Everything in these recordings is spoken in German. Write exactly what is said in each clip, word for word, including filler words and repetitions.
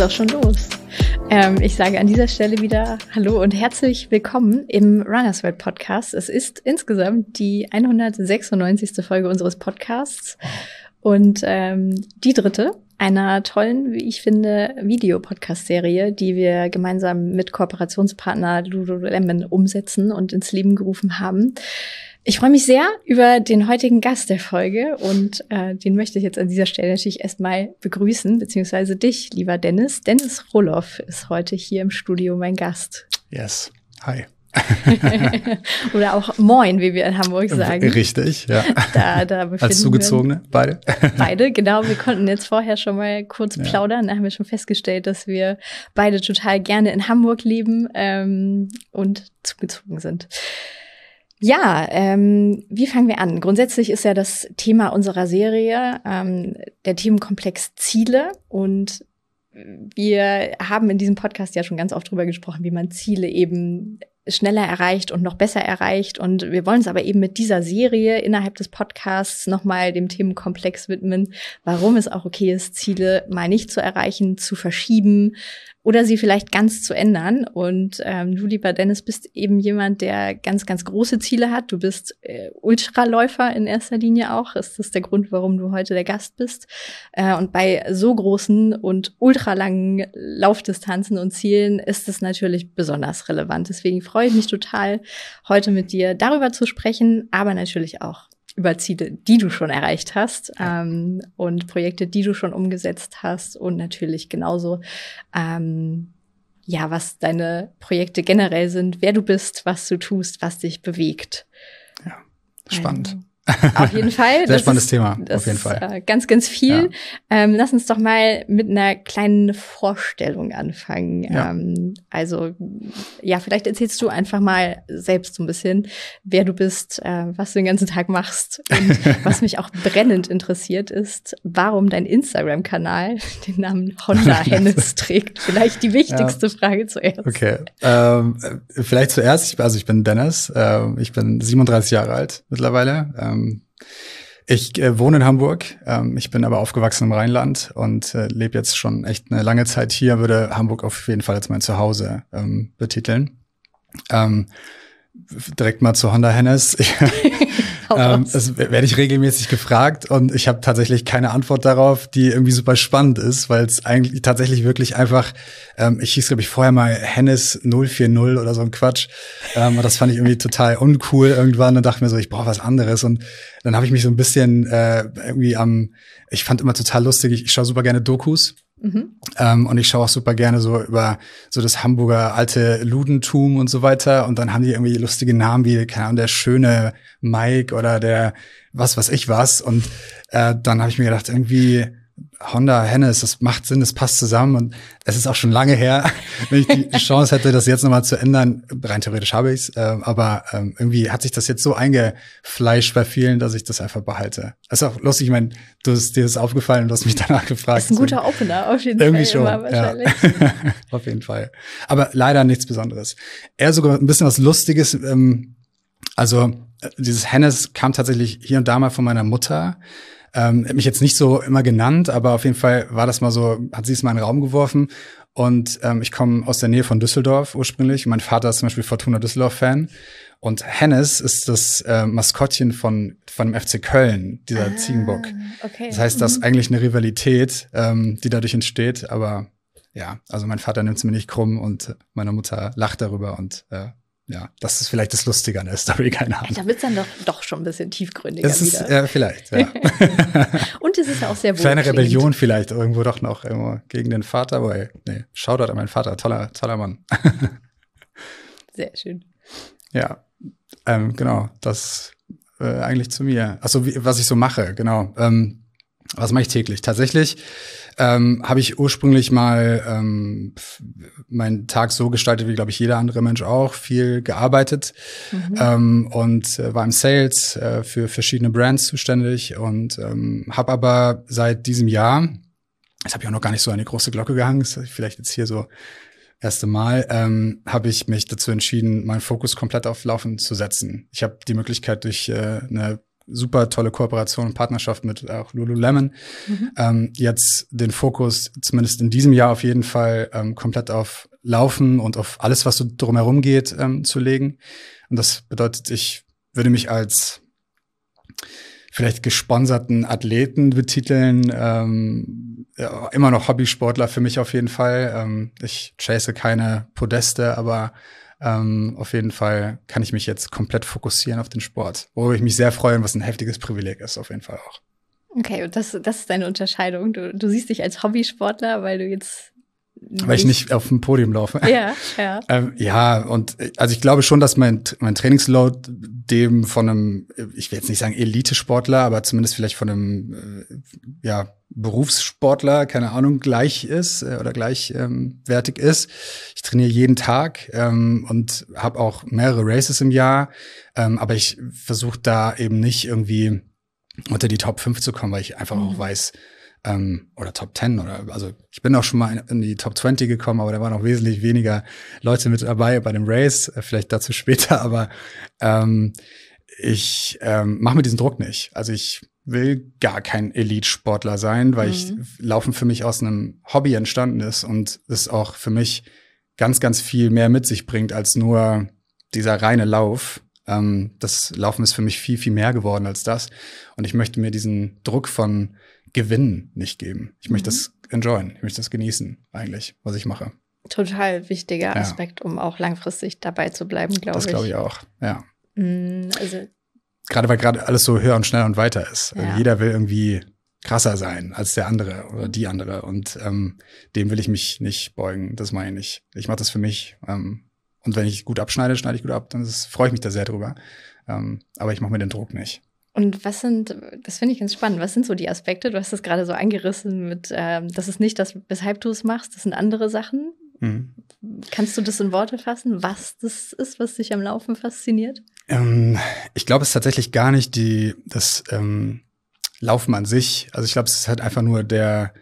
auch schon los. Ähm, ich sage an dieser Stelle wieder Hallo und herzlich willkommen im Runners World Podcast. Es ist insgesamt die hundertsechsundneunzigste Folge unseres Podcasts und ähm, die dritte einer tollen, wie ich finde, Videopodcast-Serie, die wir gemeinsam mit Kooperationspartner Lululemon umsetzen und ins Leben gerufen haben. Ich freue mich sehr über den heutigen Gast der Folge und äh, den möchte ich jetzt an dieser Stelle natürlich erstmal begrüßen, beziehungsweise dich, lieber Dennis. Dennis Roloff ist heute hier im Studio mein Gast. Yes, hi. Oder auch Moin, wie wir in Hamburg sagen. Richtig, ja. Da, da befinden Als Zugezogene, wir beide. Beide, genau. Wir konnten jetzt vorher schon mal kurz Ja. plaudern. Da haben wir schon festgestellt, dass wir beide total gerne in Hamburg leben ähm, und zugezogen sind. Ja, ähm, wie fangen wir an? Grundsätzlich ist ja das Thema unserer Serie ähm, der Themenkomplex Ziele, und wir haben in diesem Podcast ja schon ganz oft drüber gesprochen, wie man Ziele eben schneller erreicht und noch besser erreicht, und wir wollen uns aber eben mit dieser Serie innerhalb des Podcasts nochmal dem Themenkomplex widmen, warum es auch okay ist, Ziele mal nicht zu erreichen, zu verschieben oder sie vielleicht ganz zu ändern. Und ähm, du, lieber Dennis, bist eben jemand, der ganz, ganz große Ziele hat. Du bist äh, Ultraläufer in erster Linie auch. Ist das der Grund, warum du heute der Gast bist? Äh, und bei so großen und ultralangen Laufdistanzen und Zielen ist es natürlich besonders relevant. Deswegen freue ich mich total, heute mit dir darüber zu sprechen, aber natürlich auch über Ziele, die du schon erreicht hast, ähm, und Projekte, die du schon umgesetzt hast, und natürlich genauso, ähm, ja, was deine Projekte generell sind, wer du bist, was du tust, was dich bewegt. Ja, spannend. Also, auf jeden Fall. Sehr das spannendes ist, Thema, das auf jeden Fall. Ist, äh, ganz, ganz viel. Ja. Ähm, lass uns doch mal mit einer kleinen Vorstellung anfangen. Ja. Ähm, also, ja, vielleicht erzählst du einfach mal selbst so ein bisschen, wer du bist, äh, was du den ganzen Tag machst. Und was mich auch brennend interessiert ist, warum dein Instagram-Kanal den Namen Honda Hennes trägt. Vielleicht die wichtigste ja. Frage zuerst. Okay, ähm, vielleicht zuerst, also ich bin Dennis, äh, ich bin siebenunddreißig Jahre alt mittlerweile. Ähm, Ich äh, wohne in Hamburg, ähm, ich bin aber aufgewachsen im Rheinland und äh, lebe jetzt schon echt eine lange Zeit hier, würde Hamburg auf jeden Fall als mein Zuhause ähm, betiteln. Ähm, direkt mal zu Honda Hennes. ähm, das werde ich regelmäßig gefragt und ich habe tatsächlich keine Antwort darauf, die irgendwie super spannend ist, weil es eigentlich tatsächlich wirklich einfach, ähm, ich hieß, glaube ich, vorher mal Hennes null vier null oder so ein Quatsch. Ähm, das fand ich irgendwie total uncool irgendwann und dachte mir so, ich brauche was anderes. Und dann habe ich mich so ein bisschen äh, irgendwie am, ich fand immer total lustig, ich, ich schaue super gerne Dokus. Mhm. Ähm, und ich schaue auch super gerne so über so das Hamburger alte Ludentum und so weiter. Und dann haben die irgendwie lustige Namen wie, keine Ahnung, der schöne Mike oder der was weiß ich was. Und äh, dann habe ich mir gedacht, irgendwie Honda Hennes, das macht Sinn, das passt zusammen. Und es ist auch schon lange her, wenn ich die Chance hätte, das jetzt nochmal zu ändern. Rein theoretisch habe ich's, äh, aber ähm, irgendwie hat sich das jetzt so eingefleischt bei vielen, dass ich das einfach behalte. Das ist auch lustig, ich meine, du ist, dir ist aufgefallen und du hast mich danach gefragt. Das ist ein guter Opener, auf jeden irgendwie Fall. Schon, immer wahrscheinlich. Ja. Auf jeden Fall. Aber leider nichts Besonderes. Eher sogar ein bisschen was Lustiges. Ähm, also dieses Hennes kam tatsächlich hier und da mal von meiner Mutter. Ähm, hat mich jetzt nicht so immer genannt, aber auf jeden Fall war das mal so, hat sie es mal in den Raum geworfen. Und ähm, ich komme aus der Nähe von Düsseldorf ursprünglich. Mein Vater ist zum Beispiel Fortuna Düsseldorf-Fan. Und Hennes ist das äh, Maskottchen von von dem F C Köln, dieser ah, Ziegenbock. Okay. Das heißt, das ist eigentlich eine Rivalität, ähm, die dadurch entsteht. Aber ja, also mein Vater nimmt es mir nicht krumm und meine Mutter lacht darüber und äh, ja, das ist vielleicht das Lustige an der Story, keine Ahnung. Da wird's dann doch, doch schon ein bisschen tiefgründiger das ist, wieder. Ja, vielleicht, ja. Und es ist ja auch sehr wohl. Kleine Rebellion vielleicht irgendwo doch noch irgendwo gegen den Vater, aber ey, nee, Shoutout an meinen Vater, toller, toller Mann. Sehr schön. Ja, ähm, genau, das äh, eigentlich zu mir. Achso, wie, was ich so mache, genau. Ähm, was mache ich täglich? Tatsächlich ähm, habe ich ursprünglich mal ähm, meinen Tag so gestaltet, wie, glaube ich, jeder andere Mensch auch, viel gearbeitet mhm. ähm, und äh, war im Sales äh, für verschiedene Brands zuständig und ähm, habe aber seit diesem Jahr, das habe ich auch noch gar nicht so an die große Glocke gehangen, das ist vielleicht jetzt hier so erste Mal, ähm, habe ich mich dazu entschieden, meinen Fokus komplett auf Laufen zu setzen. Ich habe die Möglichkeit, durch äh, eine super tolle Kooperation und Partnerschaft mit auch Lululemon. Mhm. Ähm, jetzt den Fokus, zumindest in diesem Jahr auf jeden Fall, ähm, komplett auf Laufen und auf alles, was so drumherum geht, ähm, zu legen. Und das bedeutet, ich würde mich als vielleicht gesponserten Athleten betiteln, ähm, ja, immer noch Hobbysportler für mich auf jeden Fall. Ähm, ich chase keine Podeste, aber ähm, auf jeden Fall kann ich mich jetzt komplett fokussieren auf den Sport, worüber ich mich sehr freue und was ein heftiges Privileg ist, auf jeden Fall auch. Okay, und das, das ist deine Unterscheidung. Du, du siehst dich als Hobbysportler, weil du jetzt Weil ich nicht auf dem Podium laufe. Ja, ja. ähm, ja, und also ich glaube schon, dass mein, mein Trainingsload dem von einem, ich will jetzt nicht sagen Elite-Sportler, aber zumindest vielleicht von einem äh, ja, Berufssportler, keine Ahnung, gleich ist äh, oder gleichwertig ähm, ist. Ich trainiere jeden Tag ähm, und habe auch mehrere Races im Jahr, ähm, aber ich versuche da eben nicht irgendwie unter die Top fünf zu kommen, weil ich einfach mhm. auch weiß, Ähm, oder Top zehn oder, also ich bin auch schon mal in, in die Top zwanzig gekommen, aber da waren auch wesentlich weniger Leute mit dabei bei dem Race, äh, vielleicht dazu später, aber ähm, ich ähm, mache mir diesen Druck nicht. Also ich will gar kein Elite-Sportler sein, weil mhm. ich Laufen für mich aus einem Hobby entstanden ist und es auch für mich ganz, ganz viel mehr mit sich bringt als nur dieser reine Lauf. Ähm, das Laufen ist für mich viel, viel mehr geworden als das und ich möchte mir diesen Druck von Gewinnen nicht geben. Ich möchte mhm. das enjoyen. Ich möchte das genießen, eigentlich, was ich mache. Total wichtiger Aspekt, ja. um auch langfristig dabei zu bleiben, glaube ich. Das glaube ich auch, ja. Mhm, also gerade weil gerade alles so höher und schneller und weiter ist. Ja. Also jeder will irgendwie krasser sein als der andere oder die andere. Und ähm, dem will ich mich nicht beugen. Das meine ich nicht. Ich mache das für mich. Ähm, und wenn ich gut abschneide, schneide ich gut ab. Dann freue ich mich da sehr drüber. Ähm, aber ich mache mir den Druck nicht. Und was sind, das finde ich ganz spannend, was sind so die Aspekte? Du hast das gerade so angerissen mit, ähm, das ist nicht das, weshalb du es machst, das sind andere Sachen. Mhm. Kannst du das in Worte fassen, was das ist, was dich am Laufen fasziniert? Ähm, ich glaube, es ist tatsächlich gar nicht die, das ähm, Laufen an sich. Also ich glaube, es ist halt einfach nur der,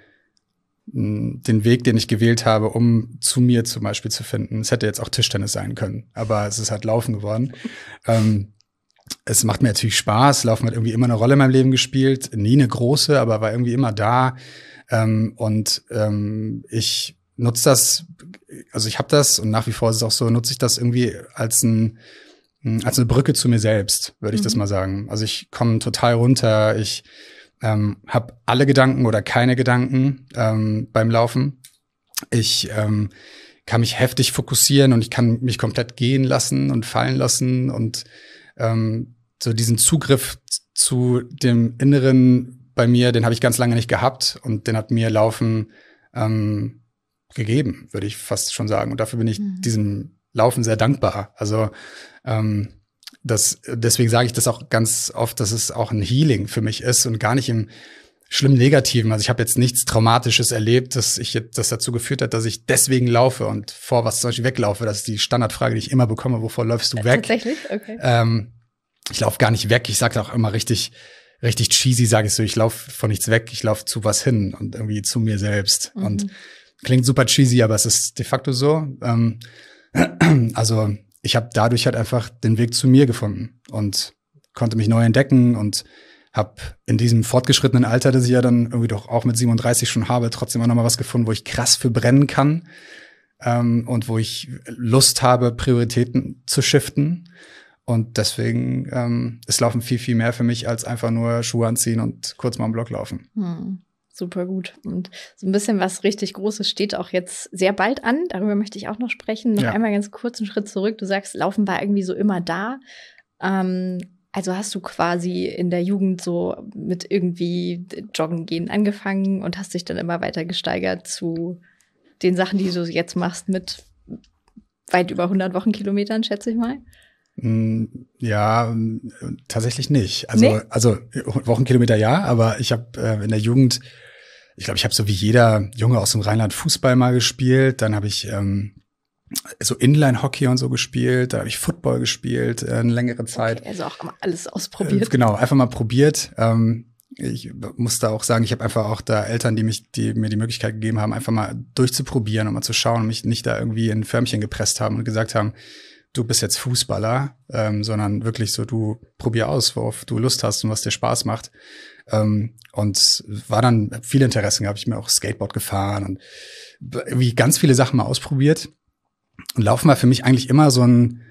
den Weg, den ich gewählt habe, um zu mir zum Beispiel zu finden. Es hätte jetzt auch Tischtennis sein können, aber es ist halt Laufen geworden. ähm, Es macht mir natürlich Spaß. Laufen hat irgendwie immer eine Rolle in meinem Leben gespielt. Nie eine große, aber war irgendwie immer da. Ähm, und ähm, ich nutze das, also ich habe das und nach wie vor ist es auch so, nutze ich das irgendwie als ein als eine Brücke zu mir selbst, würde ich mhm. das mal sagen. Also ich komme total runter. Ich ähm, habe alle Gedanken oder keine Gedanken ähm, beim Laufen. Ich ähm, kann mich heftig fokussieren und ich kann mich komplett gehen lassen und fallen lassen und Ähm, so diesen Zugriff zu dem Inneren bei mir, den habe ich ganz lange nicht gehabt und den hat mir Laufen ähm, gegeben, würde ich fast schon sagen. Und dafür bin ich mhm. diesem Laufen sehr dankbar. Also ähm, das, deswegen sage ich das auch ganz oft, dass es auch ein Healing für mich ist und gar nicht im schlimm Negativen. Also ich habe jetzt nichts Traumatisches erlebt, dass ich jetzt, das dazu geführt hat, dass ich deswegen laufe und vor was zum Beispiel weglaufe. Das ist die Standardfrage, die ich immer bekomme. Wovor läufst du weg? Tatsächlich? Okay. Ähm, ich laufe gar nicht weg. Ich sage auch immer richtig, richtig cheesy, sage ich so. Ich laufe von nichts weg. Ich laufe zu was hin und irgendwie zu mir selbst. Mhm. Und klingt super cheesy, aber es ist de facto so. Ähm, also ich habe dadurch halt einfach den Weg zu mir gefunden und konnte mich neu entdecken und habe in diesem fortgeschrittenen Alter, das ich ja dann irgendwie doch auch mit siebenunddreißig schon habe, trotzdem auch noch mal was gefunden, wo ich krass für brennen kann ähm, und wo ich Lust habe, Prioritäten zu shiften. Und deswegen ähm, ist Laufen viel, viel mehr für mich als einfach nur Schuhe anziehen und kurz mal am Block laufen. Hm, super gut. Und so ein bisschen was richtig Großes steht auch jetzt sehr bald an. Darüber möchte ich auch noch sprechen. Noch ja. einmal ganz kurz einen Schritt zurück. Du sagst, Laufen war irgendwie so immer da. Ähm, Also hast du quasi in der Jugend so mit irgendwie Joggen gehen angefangen und hast dich dann immer weiter gesteigert zu den Sachen, die du jetzt machst mit weit über hundert Wochenkilometern, schätze ich mal? Ja, tatsächlich nicht. Also, nee? also Wochenkilometer ja, aber ich habe äh, in der Jugend, ich glaube, ich habe so wie jeder Junge aus dem Rheinland Fußball mal gespielt. Dann habe ich ähm, so Inline-Hockey und so gespielt, da habe ich Football gespielt äh, eine längere Zeit. Okay, also auch immer alles ausprobiert. Äh, genau, einfach mal probiert. Ähm, ich muss da auch sagen, ich habe einfach auch da Eltern, die mich, die mir die Möglichkeit gegeben haben, einfach mal durchzuprobieren und mal zu schauen und mich nicht da irgendwie in ein Förmchen gepresst haben und gesagt haben, du bist jetzt Fußballer, ähm, sondern wirklich so, du probier aus, worauf du Lust hast und was dir Spaß macht. Ähm, und war dann viele Interessen, habe ich mir auch Skateboard gefahren und irgendwie ganz viele Sachen mal ausprobiert. Und Laufen war für mich eigentlich immer so ein,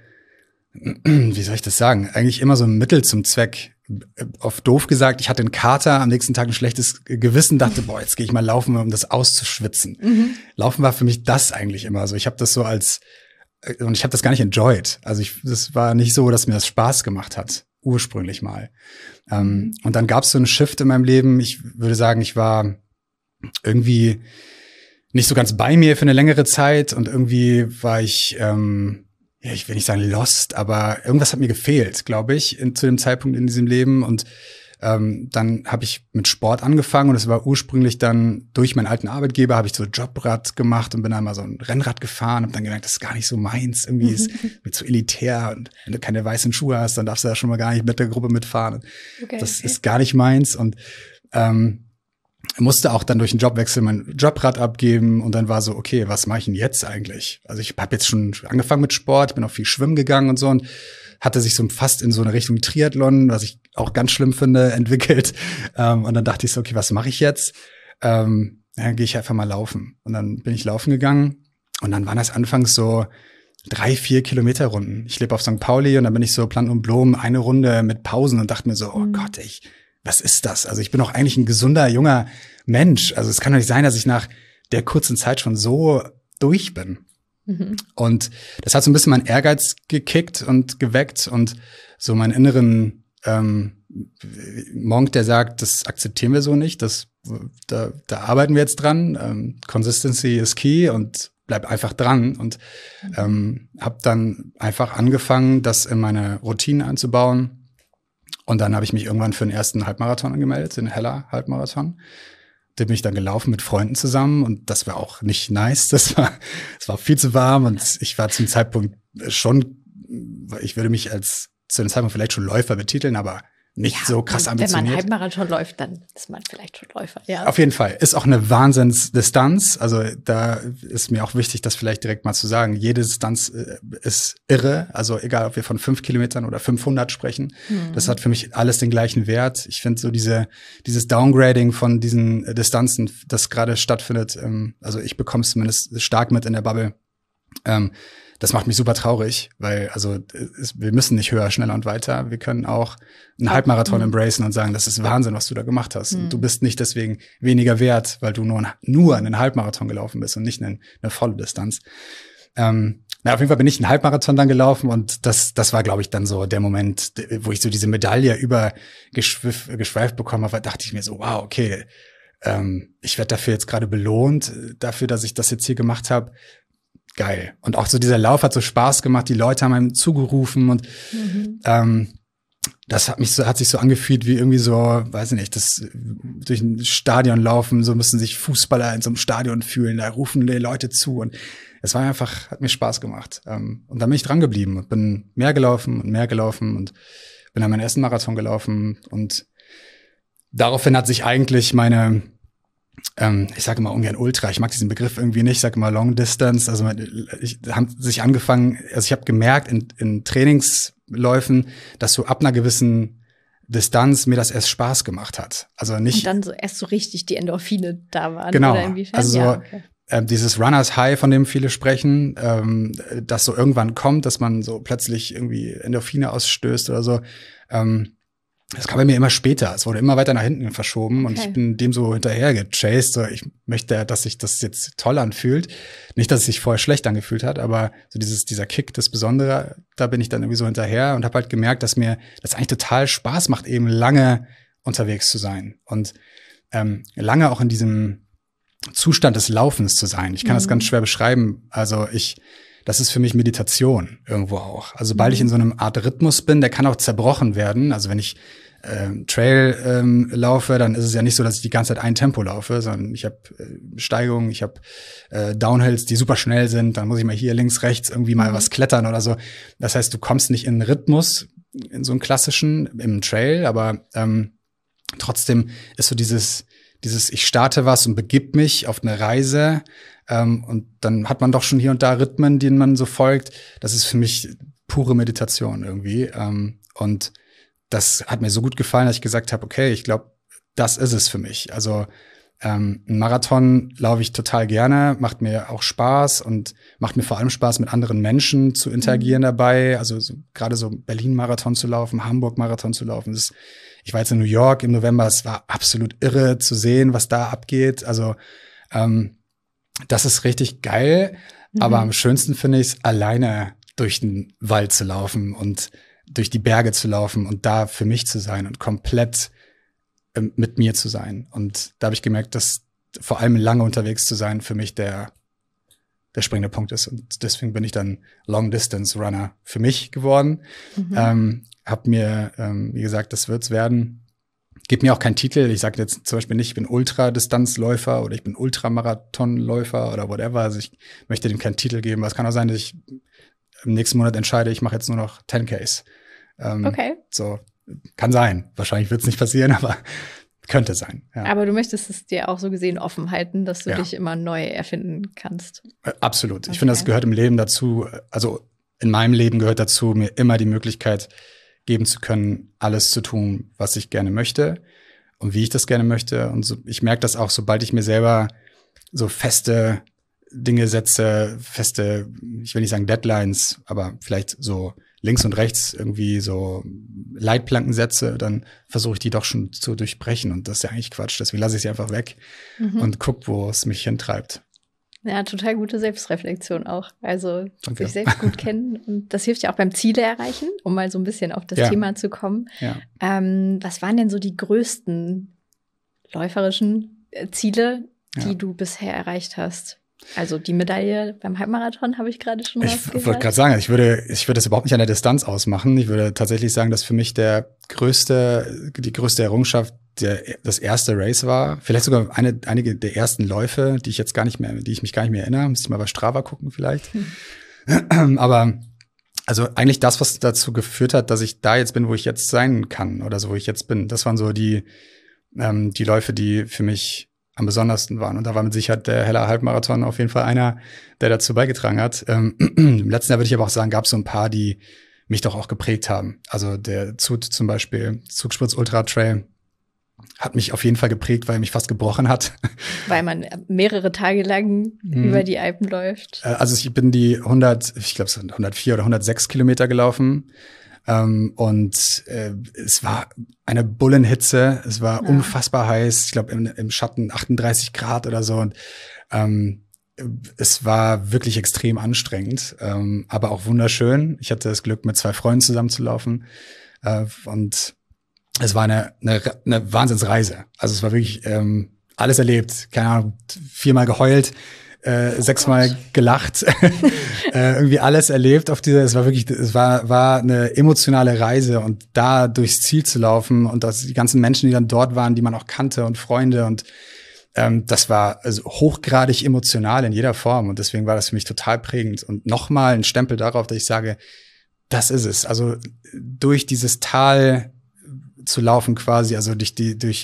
wie soll ich das sagen, eigentlich immer so ein Mittel zum Zweck. Auf doof gesagt, ich hatte einen Kater, am nächsten Tag ein schlechtes Gewissen, dachte, boah, jetzt gehe ich mal laufen, um das auszuschwitzen. Mhm. Laufen war für mich das eigentlich immer so. Ich habe das so als, und ich habe das gar nicht enjoyed. Also ich, das war nicht so, dass mir das Spaß gemacht hat, ursprünglich mal. Ähm, und dann gab es so einen Shift in meinem Leben. Ich würde sagen, ich war irgendwie nicht so ganz bei mir für eine längere Zeit und irgendwie war ich, ähm, ja, ich will nicht sagen lost, aber irgendwas hat mir gefehlt, glaube ich, in, zu dem Zeitpunkt in diesem Leben. Und ähm, dann habe ich mit Sport angefangen und es war ursprünglich dann durch meinen alten Arbeitgeber, habe ich so Jobrad gemacht und bin dann mal so ein Rennrad gefahren, habe dann gemerkt, das ist gar nicht so meins, irgendwie ist mir zu elitär und wenn du keine weißen Schuhe hast, dann darfst du da schon mal gar nicht mit der Gruppe mitfahren. Okay, das okay. ist gar nicht meins und ähm, musste auch dann durch den Jobwechsel mein Jobrad abgeben und dann war so, okay, was mache ich denn jetzt eigentlich? Also ich habe jetzt schon angefangen mit Sport, bin auch viel schwimmen gegangen und so und hatte sich so fast in so eine Richtung Triathlon, was ich auch ganz schlimm finde, entwickelt. Ähm, und dann dachte ich so, okay, was mache ich jetzt? Ähm, dann gehe ich einfach mal laufen. Und dann bin ich laufen gegangen und dann waren das anfangs so drei, vier Kilometer Runden. Ich lebe auf Sankt Pauli und dann bin ich so Plan und Blumen, eine Runde mit Pausen und dachte mir so, oh mhm. Gott, ich was ist das? Also ich bin doch eigentlich ein gesunder, junger Mensch. Also es kann doch nicht sein, dass ich nach der kurzen Zeit schon so durch bin. Mhm. Und das hat so ein bisschen meinen Ehrgeiz gekickt und geweckt und so meinen inneren ähm, Monk, der sagt, das akzeptieren wir so nicht. Das, da, da arbeiten wir jetzt dran. Ähm, Consistency is key und bleib einfach dran. Und ähm, habe dann einfach angefangen, das in meine Routine einzubauen. Und dann habe ich mich irgendwann für den ersten Halbmarathon angemeldet, den Heller Halbmarathon. Den bin ich dann gelaufen mit Freunden zusammen und das war auch nicht nice. Das war, es war viel zu warm und ich war zum Zeitpunkt schon, ich würde mich als zu dem Zeitpunkt vielleicht schon Läufer betiteln, aber nicht ja, so krass ambitioniert. Wenn man Halbmarathon läuft, dann ist man vielleicht schon Läufer. Ja. Auf jeden Fall. Ist auch eine Wahnsinnsdistanz. Also da ist mir auch wichtig, das vielleicht direkt mal zu sagen. Jede Distanz ist irre. Also egal, ob wir von fünf Kilometern oder fünfhundert sprechen. Mhm. Das hat für mich alles den gleichen Wert. Ich finde so diese dieses Downgrading von diesen Distanzen, das gerade stattfindet, also ich bekomme es zumindest stark mit in der Bubble. Ähm, Das macht mich super traurig, weil also es, wir müssen nicht höher, schneller und weiter. Wir können auch einen Halbmarathon mhm. embracen und sagen, das ist Wahnsinn, was du da gemacht hast. Mhm. Und du bist nicht deswegen weniger wert, weil du nur, nur einen Halbmarathon gelaufen bist und nicht eine, eine volle Distanz. Ähm, na, auf jeden Fall bin ich einen Halbmarathon dann gelaufen und das, das war, glaube ich, dann so der Moment, wo ich so diese Medaille übergeschweift geschweift bekommen habe, dachte ich mir so, wow, okay, ähm, ich werde dafür jetzt gerade belohnt, dafür, dass ich das jetzt hier gemacht habe. Geil. Und auch so dieser Lauf hat so Spaß gemacht, die Leute haben einem zugerufen und mhm. ähm, das hat mich so, hat sich so angefühlt wie irgendwie so, weiß ich nicht, das durch ein Stadion laufen, so müssen sich Fußballer in so einem Stadion fühlen, da rufen die Leute zu und es war einfach, hat mir Spaß gemacht. Ähm, und dann bin ich dran geblieben und bin mehr gelaufen und mehr gelaufen und bin dann meinen ersten Marathon gelaufen und daraufhin hat sich eigentlich meine Ähm, ich sage immer ungern Ultra, ich mag diesen Begriff irgendwie nicht, ich sage immer Long Distance, also ich haben sich angefangen, also ich habe gemerkt in, in Trainingsläufen, dass so ab einer gewissen Distanz mir das erst Spaß gemacht hat. Also nicht. Und dann so erst so richtig die Endorphine da waren. Genau, oder inwiefern? Also so, ja, okay. äh, dieses Runners High, von dem viele sprechen, ähm, das so irgendwann kommt, dass man so plötzlich irgendwie Endorphine ausstößt oder so. Ähm, Das kam bei mir immer später. Es wurde immer weiter nach hinten verschoben okay. und ich bin dem so hinterher gechased. So, ich möchte, dass sich das jetzt toll anfühlt. Nicht, dass es sich vorher schlecht angefühlt hat, aber so dieses, dieser Kick, das Besondere, da bin ich dann irgendwie so hinterher und habe halt gemerkt, dass mir das eigentlich total Spaß macht, eben lange unterwegs zu sein und ähm, lange auch in diesem Zustand des Laufens zu sein. Ich kann mhm. das ganz schwer beschreiben. Also ich Das ist für mich Meditation irgendwo auch. Also sobald mhm. ich in so einem Art Rhythmus bin, der kann auch zerbrochen werden. Also wenn ich ähm, Trail ähm, laufe, dann ist es ja nicht so, dass ich die ganze Zeit ein Tempo laufe, sondern ich habe äh, Steigungen, ich habe äh, Downhills, die super schnell sind. Dann muss ich mal hier links, rechts irgendwie mal mhm. was klettern oder so. Das heißt, du kommst nicht in einen Rhythmus, in so einen klassischen, im Trail, aber ähm, trotzdem ist so dieses Dieses, ich starte was und begib mich auf eine Reise ähm, und dann hat man doch schon hier und da Rhythmen, denen man so folgt. Das ist für mich pure Meditation irgendwie. Ähm, und das hat mir so gut gefallen, dass ich gesagt habe, okay, ich glaube, das ist es für mich. Also ähm, ein Marathon laufe ich total gerne, macht mir auch Spaß und macht mir vor allem Spaß, mit anderen Menschen zu interagieren mhm. dabei. Also so, gerade so Berlin-Marathon zu laufen, Hamburg-Marathon zu laufen. Das ist, ich war jetzt in New York im November, es war absolut irre zu sehen, was da abgeht. Also ähm, das ist richtig geil. Mhm. Aber am schönsten finde ich es, alleine durch den Wald zu laufen und durch die Berge zu laufen und da für mich zu sein und komplett ähm, mit mir zu sein. Und da habe ich gemerkt, dass vor allem lange unterwegs zu sein für mich der der springende Punkt ist. Und deswegen bin ich dann Long-Distance-Runner für mich geworden. Mhm. Ähm, hab mir, ähm, wie gesagt, das wird's werden. Gib mir auch keinen Titel. Ich sage jetzt zum Beispiel nicht, ich bin Ultradistanzläufer oder ich bin Ultramarathonläufer oder whatever. Also ich möchte dem keinen Titel geben. Aber es kann auch sein, dass ich im nächsten Monat entscheide, ich mache jetzt nur noch zehn Ks. Ähm, okay. So, kann sein. Wahrscheinlich wird es nicht passieren, aber könnte sein. Ja. Aber du möchtest es dir auch so gesehen offen halten, dass du ja. dich immer neu erfinden kannst. Äh, absolut. Okay. Ich finde, das gehört im Leben dazu. Also in meinem Leben gehört dazu, mir immer die Möglichkeit geben zu können, alles zu tun, was ich gerne möchte und wie ich das gerne möchte. Und so, ich merke das auch, sobald ich mir selber so feste Dinge setze, feste, ich will nicht sagen Deadlines, aber vielleicht so links und rechts irgendwie so Leitplanken setze, dann versuche ich die doch schon zu durchbrechen. Und das ist ja eigentlich Quatsch. Deswegen lasse ich sie einfach weg mhm. und guck, wo es mich hintreibt. Ja, total gute Selbstreflexion auch. Also Danke. Sich selbst gut kennen. Und das hilft ja auch beim Ziele erreichen, um mal so ein bisschen auf das ja. Thema zu kommen. Ja. Ähm, was waren denn so die größten läuferischen Ziele, die ja. du bisher erreicht hast? Also die Medaille beim Halbmarathon habe ich gerade schon rausgehört. Ich wollte gerade sagen, ich würde, ich würde das überhaupt nicht an der Distanz ausmachen. Ich würde tatsächlich sagen, dass für mich der größte, die größte Errungenschaft der, das erste Race war. Vielleicht sogar eine, einige der ersten Läufe, die ich jetzt gar nicht mehr, die ich mich gar nicht mehr erinnere. Müsste ich mal bei Strava gucken vielleicht. Hm. Aber also eigentlich das, was dazu geführt hat, dass ich da jetzt bin, wo ich jetzt sein kann oder so, wo ich jetzt bin. Das waren so die, ähm, die Läufe, die für mich am besondersten waren. Und da war mit Sicherheit der Heller Halbmarathon auf jeden Fall einer, der dazu beigetragen hat. Ähm, im letzten Jahr würde ich aber auch sagen, gab es so ein paar, die mich doch auch geprägt haben. Also der Zut zum Beispiel, Zugspitz Ultra Trail, hat mich auf jeden Fall geprägt, weil er mich fast gebrochen hat. Weil man mehrere Tage lang mhm. über die Alpen läuft. Also ich bin die hundert, ich glaube es sind hundertvier oder hundertsechs Kilometer gelaufen. Ähm, und äh, es war eine Bullenhitze, es war ja. unfassbar heiß, ich glaube im, im Schatten achtunddreißig Grad oder so. Und ähm, es war wirklich extrem anstrengend, ähm, aber auch wunderschön. Ich hatte das Glück, mit zwei Freunden zusammenzulaufen. Äh, und es war eine, eine, eine Wahnsinnsreise. Also es war wirklich ähm, alles erlebt. Keine Ahnung, viermal geheult, äh, oh sechsmal Gott. gelacht, äh, irgendwie alles erlebt auf dieser. Es war wirklich, es war war eine emotionale Reise und da durchs Ziel zu laufen und das, die ganzen Menschen, die dann dort waren, die man auch kannte und Freunde und ähm, das war also hochgradig emotional in jeder Form und deswegen war das für mich total prägend und nochmal ein Stempel darauf, dass ich sage, das ist es. Also durch dieses Tal zu laufen quasi, also durch die, durch,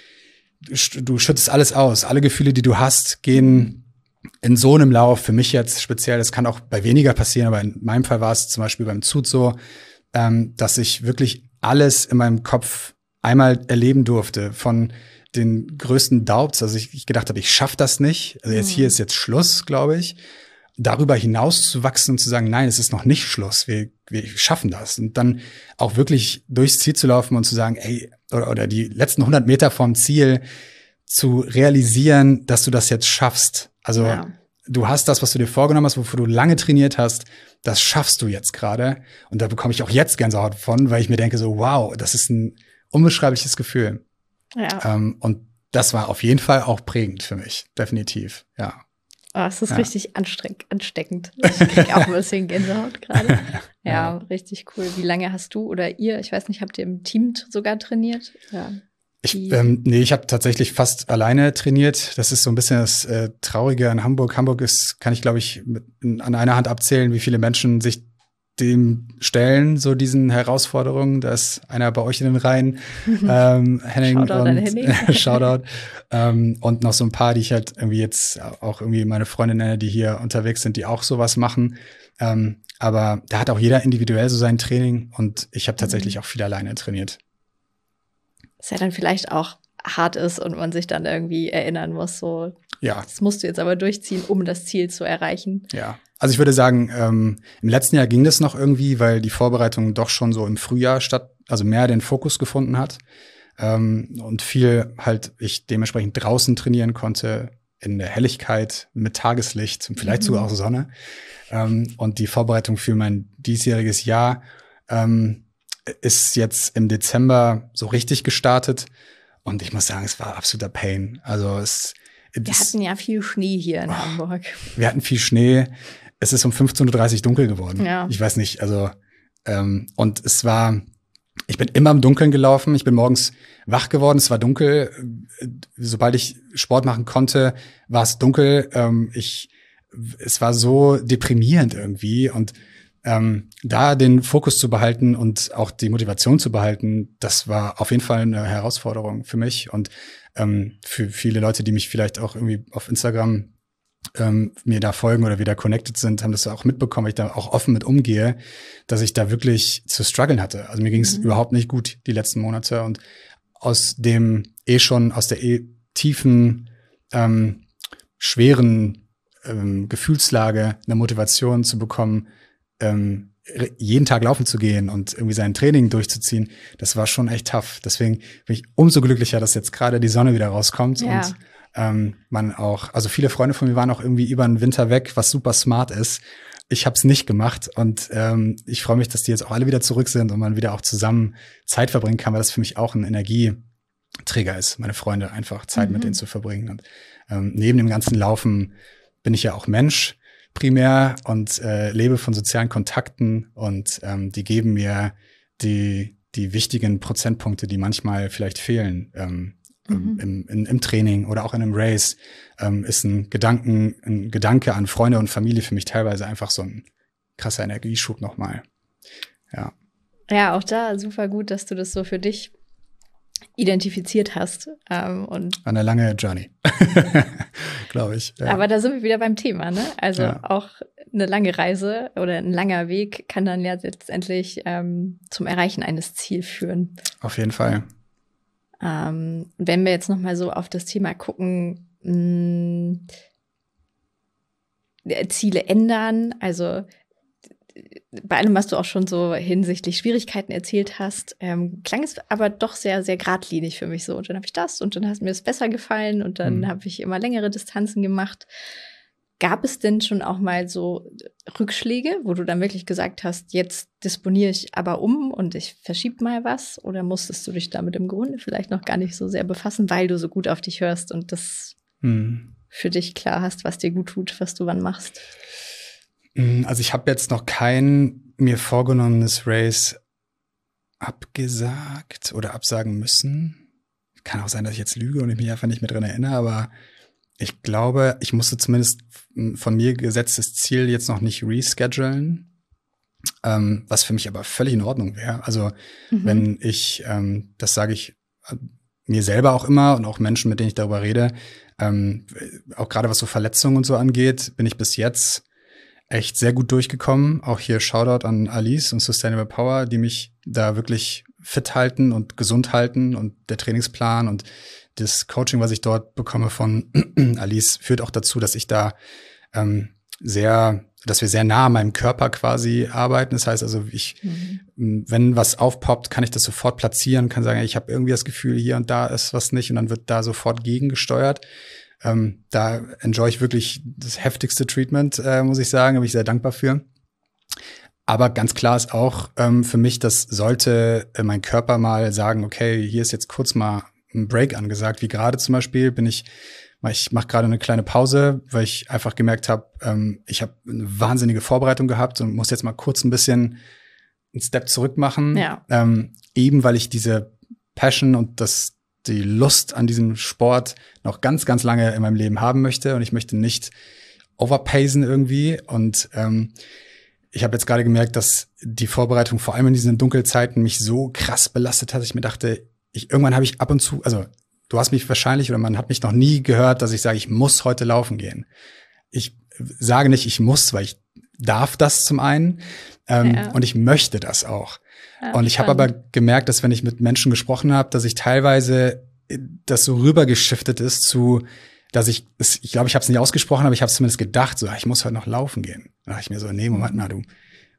du schüttest alles aus. Alle Gefühle, die du hast, gehen in so einem Lauf, für mich jetzt speziell, das kann auch bei weniger passieren, aber in meinem Fall war es zum Beispiel beim Zut so, ähm, dass ich wirklich alles in meinem Kopf einmal erleben durfte, von den größten Doubts, also ich, ich gedacht habe, ich schaff das nicht, also jetzt hier ist jetzt Schluss, glaube ich, darüber hinaus zu wachsen und zu sagen, nein, es ist noch nicht Schluss, wir, wir schaffen das. Und dann auch wirklich durchs Ziel zu laufen und zu sagen, ey, oder, oder die letzten hundert Meter vom Ziel zu realisieren, dass du das jetzt schaffst. Also ja. du hast das, was du dir vorgenommen hast, wofür du lange trainiert hast, das schaffst du jetzt gerade. Und da bekomme ich auch jetzt Gänsehaut von, weil ich mir denke so, wow, das ist ein unbeschreibliches Gefühl. Ja. Ähm, und das war auf jeden Fall auch prägend für mich, definitiv, ja. Oh, es ist ja. richtig anstrengend, ansteckend. Ich kriege auch ein bisschen Gänsehaut gerade. Ja, ja, richtig cool. Wie lange hast du oder ihr, ich weiß nicht, habt ihr im Team sogar trainiert? Ja. Ich, ähm, nee, ich habe tatsächlich fast alleine trainiert. Das ist so ein bisschen das äh, Traurige an Hamburg. Hamburg ist, kann ich glaube ich mit, an einer Hand abzählen, wie viele Menschen sich dem stellen, so diesen Herausforderungen. Da ist einer bei euch in den Reihen, ähm, Henning. Shoutout und, an Henning. Shoutout. ähm, und noch so ein paar, die ich halt irgendwie jetzt auch irgendwie meine Freunde nenne, die hier unterwegs sind, die auch sowas machen. Ähm, aber da hat auch jeder individuell so sein Training und ich habe tatsächlich auch viel alleine trainiert. Was ja dann vielleicht auch hart ist und man sich dann irgendwie erinnern muss, so, ja. Das musst du jetzt aber durchziehen, um das Ziel zu erreichen. Ja, also ich würde sagen, ähm, im letzten Jahr ging das noch irgendwie, weil die Vorbereitung doch schon so im Frühjahr statt, also mehr den Fokus gefunden hat ähm, und viel halt ich dementsprechend draußen trainieren konnte, in der Helligkeit, mit Tageslicht und vielleicht mhm. sogar auch Sonne. Ähm, und die Vorbereitung für mein diesjähriges Jahr ähm, ist jetzt im Dezember so richtig gestartet. Und ich muss sagen, es war absoluter Pain. Also es Wir es, hatten ja viel Schnee hier in oh, Hamburg. Wir hatten viel Schnee. Es ist um fünfzehn Uhr dreißig dunkel geworden. Ja. Ich weiß nicht, also ähm, und es war, ich bin immer im Dunkeln gelaufen. Ich bin morgens wach geworden, es war dunkel. Sobald ich Sport machen konnte, war es dunkel. Ähm, ich, es war so deprimierend irgendwie und ähm, da den Fokus zu behalten und auch die Motivation zu behalten, das war auf jeden Fall eine Herausforderung für mich und ähm, für viele Leute, die mich vielleicht auch irgendwie auf Instagram ähm, mir da folgen oder wieder connected sind, haben das auch mitbekommen, weil ich da auch offen mit umgehe, dass ich da wirklich zu strugglen hatte. Also mir ging es mhm. überhaupt nicht gut die letzten Monate und aus dem eh schon, aus der eh tiefen, ähm, schweren ähm, Gefühlslage eine Motivation zu bekommen, ähm, jeden Tag laufen zu gehen und irgendwie sein Training durchzuziehen, das war schon echt tough. Deswegen bin ich umso glücklicher, dass jetzt gerade die Sonne wieder rauskommt ja. und ähm, man auch, also viele Freunde von mir waren auch irgendwie über den Winter weg, was super smart ist. Ich habe es nicht gemacht und ähm, ich freue mich, dass die jetzt auch alle wieder zurück sind und man wieder auch zusammen Zeit verbringen kann, weil das für mich auch ein Energieträger ist, meine Freunde einfach Zeit mhm. mit denen zu verbringen. Und ähm, neben dem ganzen Laufen bin ich ja auch Mensch primär und äh, lebe von sozialen Kontakten und ähm, die geben mir die die wichtigen Prozentpunkte, die manchmal vielleicht fehlen ähm, mhm. im, im, im Training oder auch in einem Race, ähm, ist ein Gedanken, ein Gedanke an Freunde und Familie für mich teilweise einfach so ein krasser Energieschub nochmal. Ja. Ja, auch da super gut, dass du das so für dich identifiziert hast. Ähm, und eine lange Journey, glaube ich. Ja. Aber da sind wir wieder beim Thema, ne? Also ja. auch eine lange Reise oder ein langer Weg kann dann ja letztendlich ähm, zum Erreichen eines Ziels führen. Auf jeden Fall. Ähm, wenn wir jetzt noch mal so auf das Thema gucken, mh, Ziele ändern, also bei allem, was du auch schon so hinsichtlich Schwierigkeiten erzählt hast, ähm, klang es aber doch sehr, sehr geradlinig für mich so. Und dann habe ich das und dann hat mir es besser gefallen und dann mhm. habe ich immer längere Distanzen gemacht. Gab es denn schon auch mal so Rückschläge, wo du dann wirklich gesagt hast, jetzt disponiere ich aber um und ich verschiebe mal was? Oder musstest du dich damit im Grunde vielleicht noch gar nicht so sehr befassen, weil du so gut auf dich hörst und das mhm. für dich klar hast, was dir gut tut, was du wann machst? Also ich habe jetzt noch kein mir vorgenommenes Race abgesagt oder absagen müssen. Kann auch sein, dass ich jetzt lüge und ich mich einfach nicht mehr dran erinnere, aber ich glaube, ich musste zumindest von mir gesetztes Ziel jetzt noch nicht reschedulen, ähm, was für mich aber völlig in Ordnung wäre. Also mhm. wenn ich, ähm, das sage ich mir selber auch immer und auch Menschen, mit denen ich darüber rede, ähm, auch gerade was so Verletzungen und so angeht, bin ich bis jetzt echt sehr gut durchgekommen. Auch hier Shoutout an Alice und Sustainable Power, die mich da wirklich fit halten und gesund halten und der Trainingsplan und das Coaching, was ich dort bekomme von Alice, führt auch dazu, dass ich da ähm, sehr, dass wir sehr nah an meinem Körper quasi arbeiten. Das heißt also, ich, mhm. wenn was aufpoppt, kann ich das sofort platzieren, kann sagen, ich habe irgendwie das Gefühl, hier und da ist was nicht und dann wird da sofort gegengesteuert. Ähm, da enjoy ich wirklich das heftigste Treatment, äh, muss ich sagen, da bin ich sehr dankbar für. Aber ganz klar ist auch ähm, für mich, dass sollte äh, mein Körper mal sagen, okay, hier ist jetzt kurz mal ein Break angesagt, wie gerade zum Beispiel bin ich, ich mache gerade eine kleine Pause, weil ich einfach gemerkt habe, ähm, ich habe eine wahnsinnige Vorbereitung gehabt und muss jetzt mal kurz ein bisschen einen Step zurück machen, ja. ähm, eben weil ich diese Passion und das die Lust an diesem Sport noch ganz, ganz lange in meinem Leben haben möchte und ich möchte nicht overpacen irgendwie und ähm, ich habe jetzt gerade gemerkt, dass die Vorbereitung vor allem in diesen Dunkelzeiten mich so krass belastet hat, dass ich mir dachte, ich irgendwann habe ich ab und zu, also du hast mich wahrscheinlich oder man hat mich noch nie gehört, dass ich sage, ich muss heute laufen gehen. Ich sage nicht, ich muss, weil ich darf das zum einen ähm, ja. und ich möchte das auch. Ja, und ich habe aber gemerkt, dass wenn ich mit Menschen gesprochen habe, dass ich teilweise das so rübergeschiftet ist zu, dass ich, ich glaube, ich habe es nicht ausgesprochen, aber ich habe es zumindest gedacht, so, ich muss heute noch laufen gehen. Da dachte ich mir so, nee, Moment mal, du,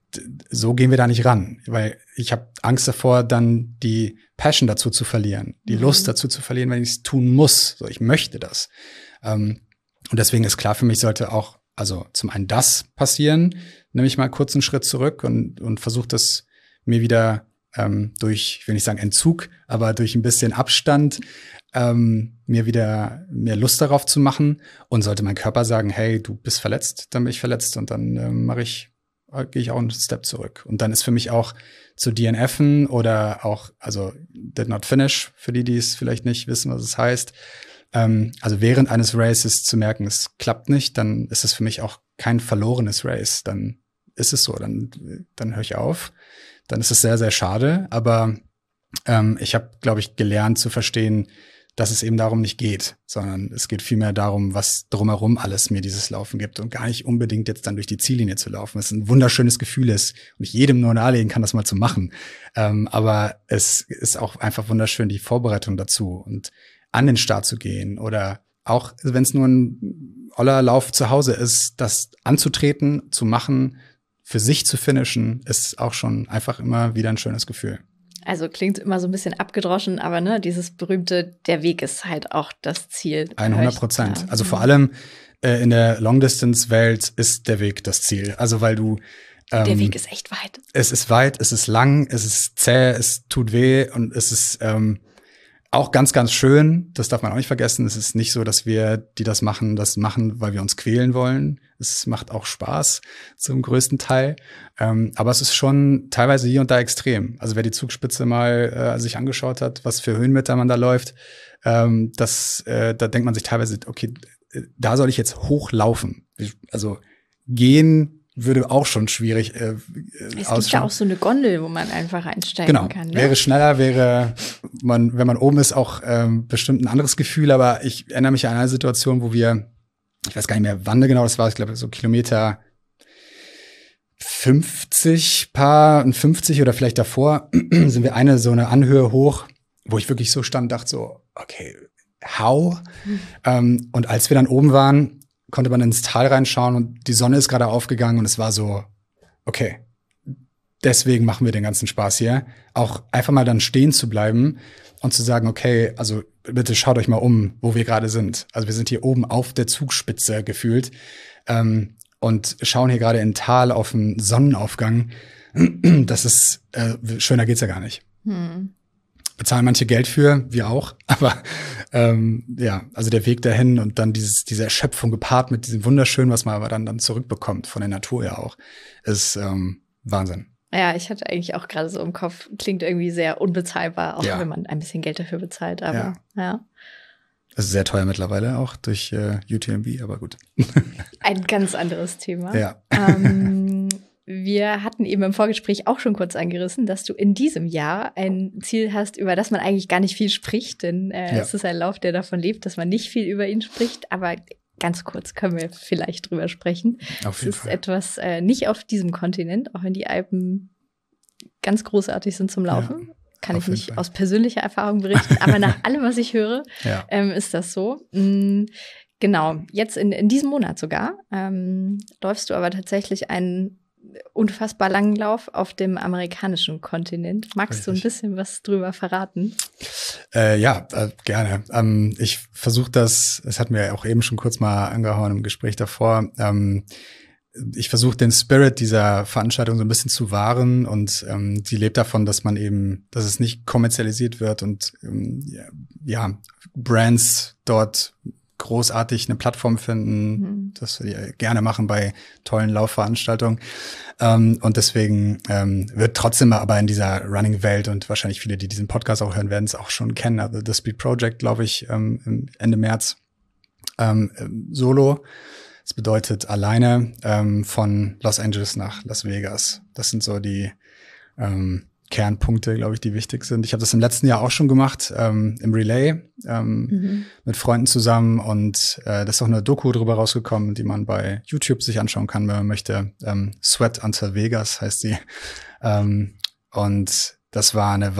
so gehen wir da nicht ran, weil ich habe Angst davor, dann die Passion dazu zu verlieren, die mhm. Lust dazu zu verlieren, wenn ich es tun muss. So, ich möchte das. Ähm, und deswegen ist klar für mich, sollte auch, also zum einen das passieren, nehme ich mal kurz einen Schritt zurück und, und versuche das mir wieder ähm, durch, ich will nicht sagen Entzug, aber durch ein bisschen Abstand ähm, mir wieder mehr Lust darauf zu machen. Und sollte mein Körper sagen, hey, du bist verletzt, dann bin ich verletzt und dann ähm, mache ich gehe ich auch einen Step zurück. Und dann ist für mich auch zu D N F-en oder auch, also Did Not Finish, für die, die es vielleicht nicht wissen, was es heißt. Ähm, also während eines Races zu merken, es klappt nicht, dann ist es für mich auch kein verlorenes Race. Dann ist es so, dann, dann höre ich auf. Dann ist es sehr, sehr schade. Aber ähm, ich habe, glaube ich, gelernt zu verstehen, dass es eben darum nicht geht, sondern es geht vielmehr darum, was drumherum alles mir dieses Laufen gibt und gar nicht unbedingt jetzt dann durch die Ziellinie zu laufen. Was ein wunderschönes Gefühl ist und ich jedem nur nahelegen kann, das mal zu machen. Ähm, aber es ist auch einfach wunderschön, die Vorbereitung dazu und an den Start zu gehen oder auch, wenn es nur ein oller Lauf zu Hause ist, das anzutreten, zu machen, für sich zu finishen, ist auch schon einfach immer wieder ein schönes Gefühl. Also klingt immer so ein bisschen abgedroschen, aber ne, dieses berühmte, der Weg ist halt auch das Ziel. hundert Prozent. Also vor allem äh, in der Long-Distance-Welt ist der Weg das Ziel. Also weil du ähm, der Weg ist echt weit. Es ist weit, es ist lang, es ist zäh, es tut weh und es ist ähm, auch ganz, ganz schön. Das darf man auch nicht vergessen. Es ist nicht so, dass wir, die das machen, das machen, weil wir uns quälen wollen. Es macht auch Spaß zum größten Teil. Ähm, aber es ist schon teilweise hier und da extrem. Also wer die Zugspitze mal äh, sich angeschaut hat, was für Höhenmeter man da läuft, ähm, das, äh, da denkt man sich teilweise, okay, da soll ich jetzt hochlaufen. Also gehen würde auch schon schwierig äh, Es gibt ja auch so eine Gondel, wo man einfach einsteigen genau. kann. Ne? Wäre schneller, wäre man, wenn man oben ist, auch ähm, bestimmt ein anderes Gefühl. Aber ich erinnere mich an eine Situation, wo wir, ich weiß gar nicht mehr, wann genau das war, ich glaube so Kilometer fünfzig, paar fünfzig oder vielleicht davor, sind wir eine so eine Anhöhe hoch, wo ich wirklich so stand, dachte so, okay, how? Mhm. Ähm, und als wir dann oben waren, konnte man ins Tal reinschauen und die Sonne ist gerade aufgegangen und es war so, okay, deswegen machen wir den ganzen Spaß hier. Auch einfach mal dann stehen zu bleiben und zu sagen, okay, also bitte schaut euch mal um, wo wir gerade sind. Also wir sind hier oben auf der Zugspitze gefühlt ähm, und schauen hier gerade in Tal auf einen Sonnenaufgang. Das ist, äh, schöner geht's ja gar nicht. Hm. Bezahlen manche Geld für, wir auch, aber ähm, ja, also der Weg dahin und dann dieses diese Erschöpfung gepaart mit diesem Wunderschönen, was man aber dann dann zurückbekommt von der Natur ja auch, ist ähm, Wahnsinn. Ja, ich hatte eigentlich auch gerade so im Kopf, klingt irgendwie sehr unbezahlbar, auch ja. wenn man ein bisschen Geld dafür bezahlt, aber ja. ja. Das ist sehr teuer mittlerweile auch durch äh, U T M B, aber gut. Ein ganz anderes Thema. Ja. Ähm, wir hatten eben im Vorgespräch auch schon kurz angerissen, dass du in diesem Jahr ein Ziel hast, über das man eigentlich gar nicht viel spricht, denn äh, ja. es ist ein Lauf, der davon lebt, dass man nicht viel über ihn spricht, aber ganz kurz können wir vielleicht drüber sprechen. Auf jeden es ist Fall. etwas äh, nicht auf diesem Kontinent, auch wenn die Alpen ganz großartig sind zum Laufen. Ja, kann ich nicht Fall. aus persönlicher Erfahrung berichten, aber nach allem, was ich höre, ja. ähm, ist das so. Mhm. Genau, jetzt in, in diesem Monat sogar ähm, läufst du aber tatsächlich einen unfassbar langen Lauf auf dem amerikanischen Kontinent. Magst Richtig. du ein bisschen was drüber verraten? Äh, ja, äh, gerne. Ähm, ich versuche das, das hatten wir ja auch eben schon kurz mal angehauen im Gespräch davor, ähm, ich versuche den Spirit dieser Veranstaltung so ein bisschen zu wahren und ähm, die lebt davon, dass man eben, dass es nicht kommerzialisiert wird und ähm, ja, ja, Brands dort großartig eine Plattform finden, mhm. das wir die gerne machen bei tollen Laufveranstaltungen. Ähm, und deswegen ähm, wird trotzdem aber in dieser Running-Welt und wahrscheinlich viele, die diesen Podcast auch hören, werden es auch schon kennen. Also The Speed Project, glaube ich, ähm, Ende März ähm, solo. Das bedeutet alleine ähm, von Los Angeles nach Las Vegas. Das sind so die ähm, Kernpunkte, glaube ich, die wichtig sind. Ich habe das im letzten Jahr auch schon gemacht, ähm, im Relay, ähm, mhm. mit Freunden zusammen. Und äh, da ist auch eine Doku drüber rausgekommen, die man bei YouTube sich anschauen kann, wenn man möchte. Ähm, Sweat Until Vegas heißt sie. Ähm, und das war eine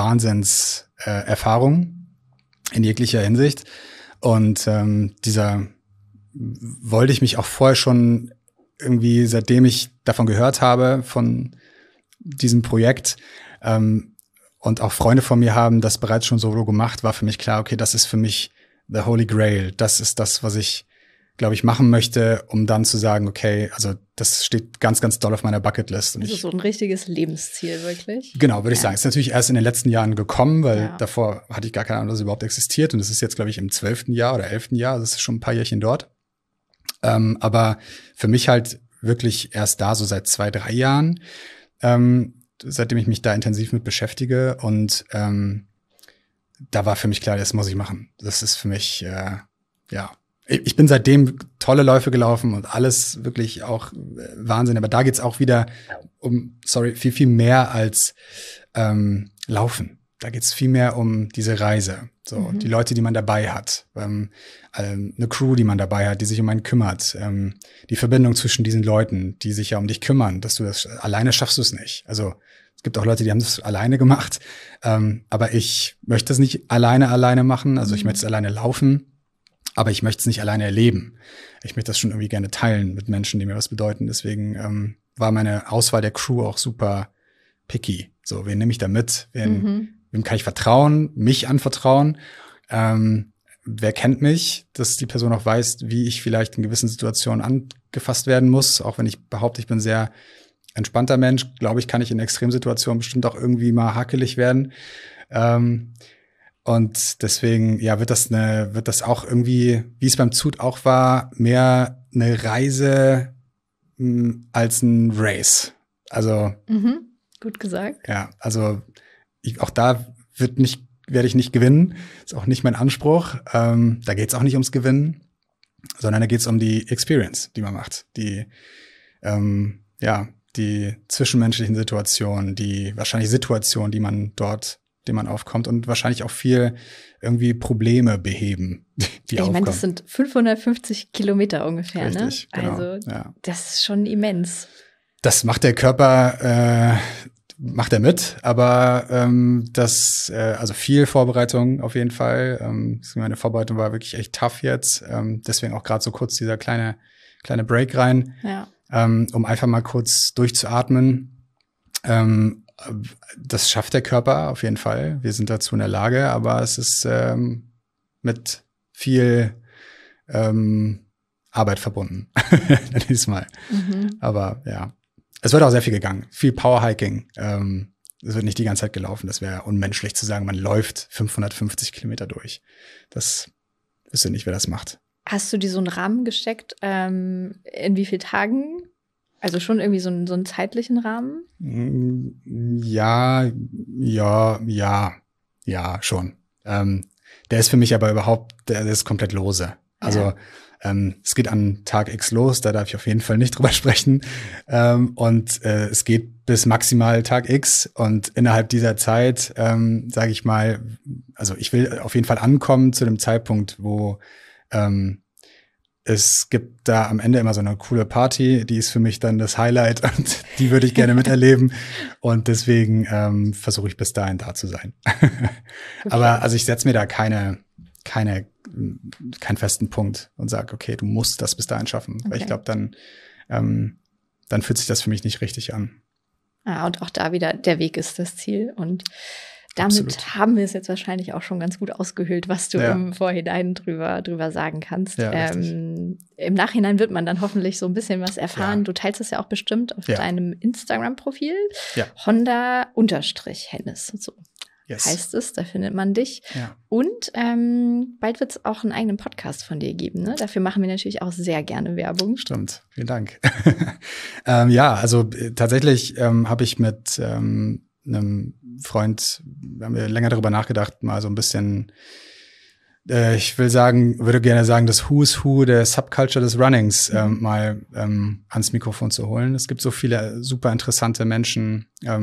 Wahnsinns-Erfahrung äh, in jeglicher Hinsicht. Und ähm, dieser wollte ich mich auch vorher schon irgendwie, seitdem ich davon gehört habe, von diesem Projekt, ähm, und auch Freunde von mir haben das bereits schon so gemacht, war für mich klar, okay, das ist für mich the Holy Grail. Das ist das, was ich, glaube ich, machen möchte, um dann zu sagen, okay, also das steht ganz, ganz doll auf meiner Bucketlist. Und das ist ich, so ein richtiges Lebensziel, wirklich. Genau, würde ich ja. sagen. Ist natürlich erst in den letzten Jahren gekommen, weil ja. davor hatte ich gar keine Ahnung, dass es überhaupt existiert. Und es ist jetzt, glaube ich, im zwölften Jahr oder elften Jahr. Also es ist schon ein paar Jährchen dort. Ähm, aber für mich halt wirklich erst da, so seit zwei, drei Jahren, ähm, seitdem ich mich da intensiv mit beschäftige. Und ähm, da war für mich klar, das muss ich machen. Das ist für mich, äh, ja, ich bin seitdem tolle Läufe gelaufen und alles wirklich auch Wahnsinn. Aber da geht's auch wieder um, sorry, viel, viel mehr als ähm, Laufen. Da geht's viel mehr um diese Reise. So, mhm. die Leute, die man dabei hat, ähm, ähm, eine Crew, die man dabei hat, die sich um einen kümmert, ähm, die Verbindung zwischen diesen Leuten, die sich ja um dich kümmern, dass du das alleine schaffst du es nicht. Also es gibt auch Leute, die haben das alleine gemacht, ähm, aber ich möchte es nicht alleine alleine machen. Also mhm. ich möchte es alleine laufen, aber ich möchte es nicht alleine erleben. Ich möchte das schon irgendwie gerne teilen mit Menschen, die mir was bedeuten. Deswegen ähm, war meine Auswahl der Crew auch super picky. So, wen nehme ich da mit? Wen mhm. Wem kann ich vertrauen, mich anvertrauen? Ähm, wer kennt mich, dass die Person auch weiß, wie ich vielleicht in gewissen Situationen angefasst werden muss. Auch wenn ich behaupte, ich bin ein sehr entspannter Mensch, glaube ich, kann ich in Extremsituationen bestimmt auch irgendwie mal hakelig werden. Ähm, und deswegen, ja, wird das eine, wird das auch irgendwie, wie es beim Zut auch war, mehr eine Reise mh, als ein Race. Also mhm. Gut gesagt. Ja, also Ich, auch da wird nicht, werde ich nicht gewinnen. Ist auch nicht mein Anspruch. Ähm, da geht es auch nicht ums Gewinnen, sondern da geht es um die Experience, die man macht. Die, ähm, ja, die zwischenmenschlichen Situationen, die wahrscheinlich Situationen, die man dort, die man aufkommt und wahrscheinlich auch viel irgendwie Probleme beheben, die ich aufkommen. Ich meine, das sind fünfhundertfünfzig Kilometer ungefähr, Richtig, ne? Genau, also ja. Das ist schon immens. Das macht der Körper, äh, macht er mit, aber ähm, das, äh, also viel Vorbereitung auf jeden Fall. Ähm, meine Vorbereitung war wirklich echt tough jetzt. Ähm, deswegen auch gerade so kurz dieser kleine kleine Break rein, ja. ähm, um einfach mal kurz durchzuatmen. Ähm, das schafft der Körper auf jeden Fall. Wir sind dazu in der Lage, aber es ist ähm, mit viel ähm, Arbeit verbunden, diesmal. Mhm. Aber ja. Es wird auch sehr viel gegangen, viel Powerhiking. Ähm, es wird nicht die ganze Zeit gelaufen. Das wäre unmenschlich zu sagen, man läuft fünfhundertfünfzig Kilometer durch. Das wüsste nicht, wer das macht. Hast du dir so einen Rahmen gesteckt? Ähm, in wie vielen Tagen? Also schon irgendwie so einen, so einen zeitlichen Rahmen? Ja, ja, ja, ja, schon. Ähm, der ist für mich aber überhaupt, der, der ist komplett lose. Also ja. Ähm, es geht an Tag X los, da darf ich auf jeden Fall nicht drüber sprechen. Ähm, und äh, es geht bis maximal Tag X. Und innerhalb dieser Zeit, ähm, sage ich mal, also ich will auf jeden Fall ankommen zu dem Zeitpunkt, wo ähm, es gibt da am Ende immer so eine coole Party, die ist für mich dann das Highlight und die würde ich gerne miterleben. Und deswegen ähm, versuche ich bis dahin da zu sein. Okay. Aber also ich setze mir da keine, keine keinen festen Punkt und sage, okay, du musst das bis dahin schaffen. Okay. Weil ich glaube, dann, ähm, dann fühlt sich das für mich nicht richtig an. Ah, und auch da wieder, der Weg ist das Ziel. Und damit Absolut. Haben wir es jetzt wahrscheinlich auch schon ganz gut ausgehöhlt, was du ja. im Vorhinein drüber, drüber sagen kannst. Ja, ähm, Im Nachhinein wird man dann hoffentlich so ein bisschen was erfahren. Ja. Du teilst es ja auch bestimmt auf ja. deinem Instagram-Profil. Ja. Honda-Hennis. So. Yes. Heißt es, da findet man dich. Ja. Und ähm, bald wird es auch einen eigenen Podcast von dir geben. Ne? Dafür machen wir natürlich auch sehr gerne Werbung. Stimmt, vielen Dank. ähm, ja, also äh, tatsächlich ähm, habe ich mit ähm, einem Freund, wir haben ja länger darüber nachgedacht, mal so ein bisschen, äh, ich will sagen, würde gerne sagen, das Who's Who der Subculture des Runnings mhm. ähm, mal ähm, ans Mikrofon zu holen. Es gibt so viele super interessante Menschen, ähm,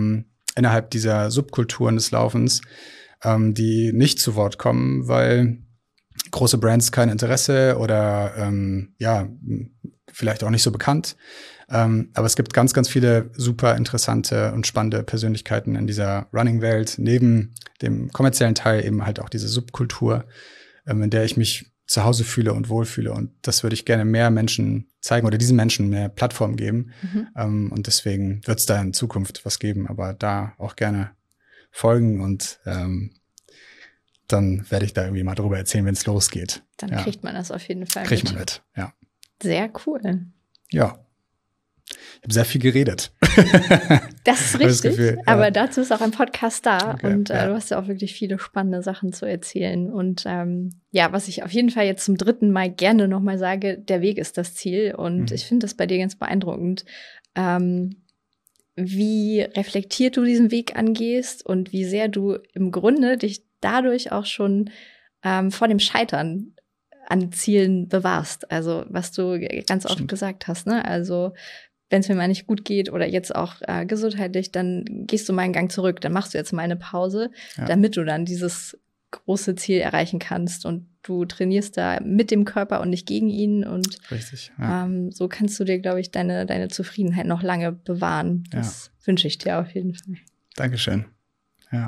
innerhalb dieser Subkulturen des Laufens, ähm, die nicht zu Wort kommen, weil große Brands kein Interesse oder ähm, ja, vielleicht auch nicht so bekannt. Ähm, aber es gibt ganz, ganz viele super interessante und spannende Persönlichkeiten in dieser Running-Welt, neben dem kommerziellen Teil eben halt auch diese Subkultur, ähm, in der ich mich zu Hause fühle und wohlfühle. Und das würde ich gerne mehr Menschen zeigen oder diesen Menschen mehr Plattform geben. Mhm. Ähm, und deswegen wird es da in Zukunft was geben, aber da auch gerne folgen und ähm, dann werde ich da irgendwie mal drüber erzählen, wenn es losgeht. Dann ja. kriegt man das auf jeden Fall Kriegt mit. man mit, ja. Sehr cool. Ja. Ich habe sehr viel geredet. Das ist richtig, das Gefühl, ja. Aber dazu ist auch ein Podcast da okay, und äh, ja. du hast ja auch wirklich viele spannende Sachen zu erzählen. Und ähm, ja, was ich auf jeden Fall jetzt zum dritten Mal gerne nochmal sage, der Weg ist das Ziel. Und mhm. ich finde das bei dir ganz beeindruckend, ähm, wie reflektiert du diesen Weg angehst und wie sehr du im Grunde dich dadurch auch schon ähm, vor dem Scheitern an Zielen bewahrst. Also was du ganz oft Stimmt. gesagt hast, ne? Also wenn es mir mal nicht gut geht oder jetzt auch äh, gesundheitlich, dann gehst du mal einen Gang zurück, dann machst du jetzt mal eine Pause, ja. damit du dann dieses große Ziel erreichen kannst. Und du trainierst da mit dem Körper und nicht gegen ihn. Und Richtig, ja. ähm, so kannst du dir, glaube ich, deine, deine Zufriedenheit noch lange bewahren. Das ja. wünsche ich dir auf jeden Fall. Dankeschön. Ja.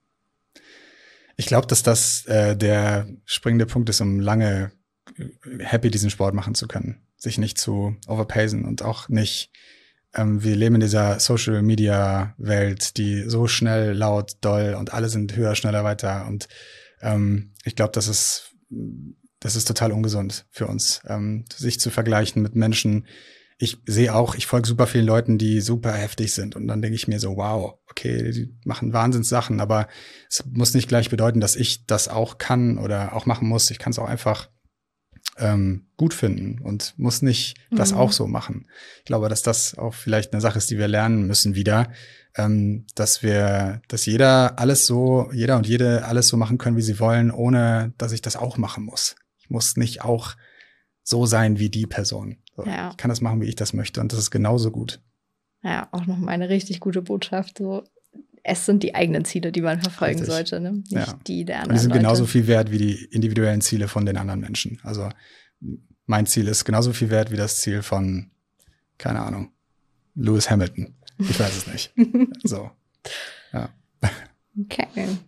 Ich glaube, dass das äh, der springende Punkt ist, um lange happy diesen Sport machen zu können. Sich nicht zu overpacen und auch nicht, ähm, wir leben in dieser Social-Media-Welt, die so schnell, laut, doll und alle sind höher, schneller, weiter. Und ähm, ich glaube, das ist, das ist total ungesund für uns, ähm, sich zu vergleichen mit Menschen. Ich sehe auch, ich folge super vielen Leuten, die super heftig sind. Und dann denke ich mir so, wow, okay, die machen Wahnsinnssachen. Aber es muss nicht gleich bedeuten, dass ich das auch kann oder auch machen muss. Ich kann es auch einfach ähm, gut finden und muss nicht das mhm. auch so machen. Ich glaube, dass das auch vielleicht eine Sache ist, die wir lernen müssen wieder, ähm, dass wir, dass jeder alles so, jeder und jede alles so machen können, wie sie wollen, ohne dass ich das auch machen muss. Ich muss nicht auch so sein wie die Person. So, ja. Ich kann das machen, wie ich das möchte und das ist genauso gut. Ja, auch nochmal eine richtig gute Botschaft. So, es sind die eigenen Ziele, die man verfolgen richtig. sollte, ne? Nicht ja. die der anderen Und die sind Leute. genauso viel wert wie die individuellen Ziele von den anderen Menschen. Also mein Ziel ist genauso viel wert wie das Ziel von, keine Ahnung, Lewis Hamilton. Ich weiß es nicht. So, ja. Okay.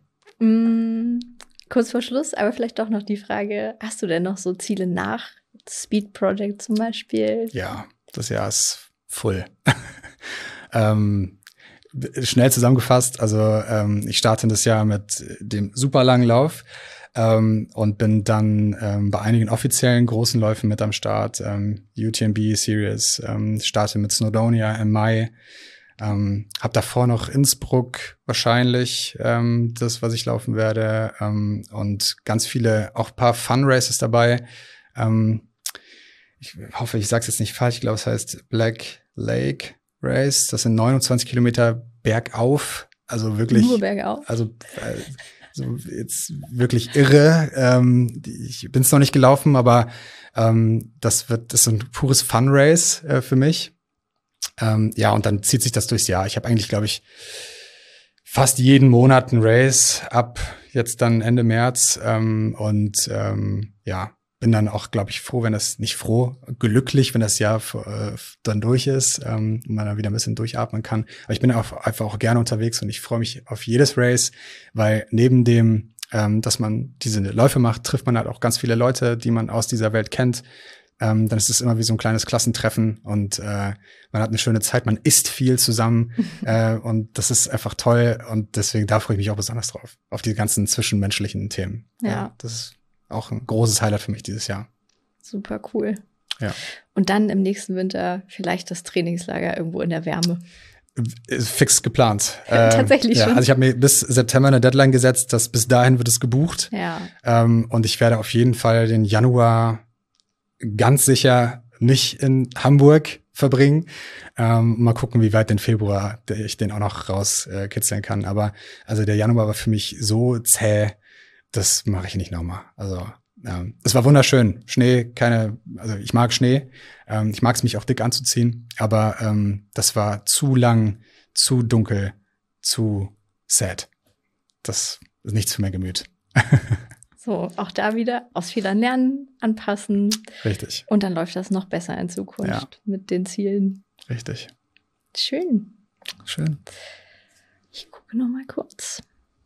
Mm, kurz vor Schluss, aber vielleicht doch noch die Frage, hast du denn noch so Ziele nach Speed Project zum Beispiel? Ja, das Jahr ist full. ähm, schnell zusammengefasst, also ähm, ich starte das Jahr mit dem super langen Lauf ähm, und bin dann ähm, bei einigen offiziellen großen Läufen mit am Start. Ähm, U T M B Series, ähm, starte mit Snowdonia im Mai. Ähm, hab davor noch Innsbruck wahrscheinlich, ähm, das, was ich laufen werde, ähm, und ganz viele, auch ein paar Fun Races dabei. Ähm, ich hoffe, ich sage es jetzt nicht falsch. Ich glaube, es heißt Black Lake Race. Das sind neunundzwanzig Kilometer bergauf. Also wirklich. Nur bergauf. Also äh, so jetzt wirklich irre. Ähm, ich bin es noch nicht gelaufen, aber ähm, das wird, das ist so ein pures Fun Race äh, für mich. Ähm, ja, und dann zieht sich das durchs Jahr. Ich habe eigentlich, glaube ich, fast jeden Monat ein Race ab jetzt dann Ende März. Ähm, und ähm, ja, bin dann auch, glaube ich, froh, wenn das, nicht froh, glücklich, wenn das Jahr äh, dann durch ist, ähm, und man dann wieder ein bisschen durchatmen kann. Aber ich bin auch, einfach auch gerne unterwegs und ich freue mich auf jedes Race, weil neben dem, ähm, dass man diese Läufe macht, trifft man halt auch ganz viele Leute, die man aus dieser Welt kennt. Ähm, dann ist es immer wie so ein kleines Klassentreffen und äh, man hat eine schöne Zeit, man isst viel zusammen äh, und das ist einfach toll und deswegen da freue ich mich auch besonders drauf, auf die ganzen zwischenmenschlichen Themen. Ja. ja das ist auch ein großes Highlight für mich dieses Jahr. Super cool. Ja. Und dann im nächsten Winter vielleicht das Trainingslager irgendwo in der Wärme. Ist fix geplant. Tatsächlich ähm, ja, schon. Also ich habe mir bis September eine Deadline gesetzt, dass bis dahin wird es gebucht. Ja. Ähm, und ich werde auf jeden Fall den Januar ganz sicher nicht in Hamburg verbringen. Ähm, mal gucken, wie weit den Februar ich den auch noch rauskitzeln äh, kann. Aber also der Januar war für mich so zäh, das mache ich nicht nochmal. Also ähm, es war wunderschön. Schnee, keine, also ich mag Schnee. Ähm, ich mag es, mich auch dick anzuziehen. Aber ähm, das war zu lang, zu dunkel, zu sad. Das ist nichts für mein Gemüt. So, auch da wieder aus Fehlern lernen, anpassen. Richtig. Und dann läuft das noch besser in Zukunft Ja. mit den Zielen. Richtig. Schön. Schön. Ich gucke noch mal kurz.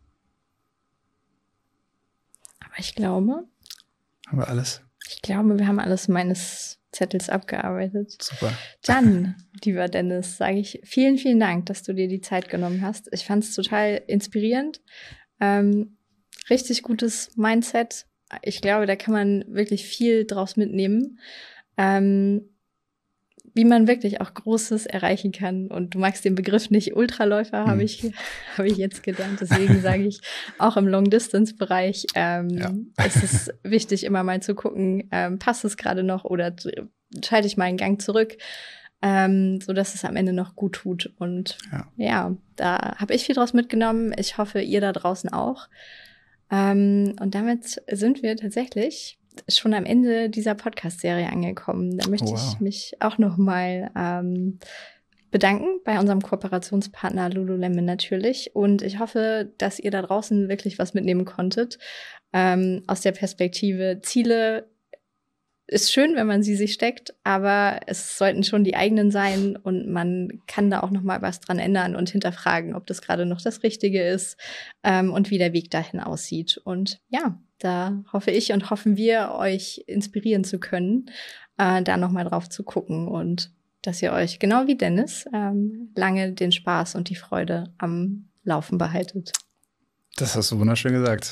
Aber ich glaube, Haben wir alles? ich glaube, wir haben alles meines Zettels abgearbeitet. Super. Dann, lieber Dennis, sage ich vielen, vielen Dank, dass du dir die Zeit genommen hast. Ich fand es total inspirierend. Ähm, richtig gutes Mindset. Ich glaube, da kann man wirklich viel draus mitnehmen. Ähm, wie man wirklich auch Großes erreichen kann. Und du magst den Begriff nicht, Ultraläufer, Hm. habe ich, habe ich jetzt gelernt. Deswegen sage ich, auch im Long-Distance-Bereich ähm, Ja. ist es wichtig, immer mal zu gucken, ähm, passt es gerade noch oder t- schalte ich mal einen Gang zurück, ähm, so dass es am Ende noch gut tut. Und Ja. ja, da habe ich viel draus mitgenommen. Ich hoffe, ihr da draußen auch. Ähm, und damit sind wir tatsächlich schon am Ende dieser Podcast-Serie angekommen. Da möchte Oh, wow. ich mich auch noch mal ähm, bedanken bei unserem Kooperationspartner Lululemon natürlich. Und ich hoffe, dass ihr da draußen wirklich was mitnehmen konntet. Ähm, aus der Perspektive Ziele ist schön, wenn man sie sich steckt, aber es sollten schon die eigenen sein und man kann da auch noch mal was dran ändern und hinterfragen, ob das gerade noch das Richtige ist ähm, und wie der Weg dahin aussieht. Und ja, da hoffe ich und hoffen wir, euch inspirieren zu können, äh, da noch mal drauf zu gucken und dass ihr euch, genau wie Dennis, ähm, lange den Spaß und die Freude am Laufen behaltet. Das hast du wunderschön gesagt.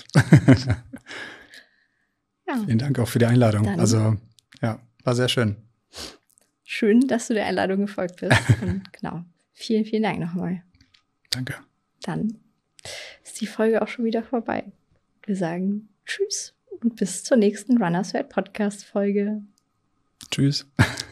Ja. Vielen Dank auch für die Einladung. Dann. Also, ja, war sehr schön. Schön, dass du der Einladung gefolgt bist. Und genau, vielen, vielen Dank nochmal. Danke. Dann ist die Folge auch schon wieder vorbei. Wir sagen Tschüss und bis zur nächsten Runners World Podcast Folge. Tschüss.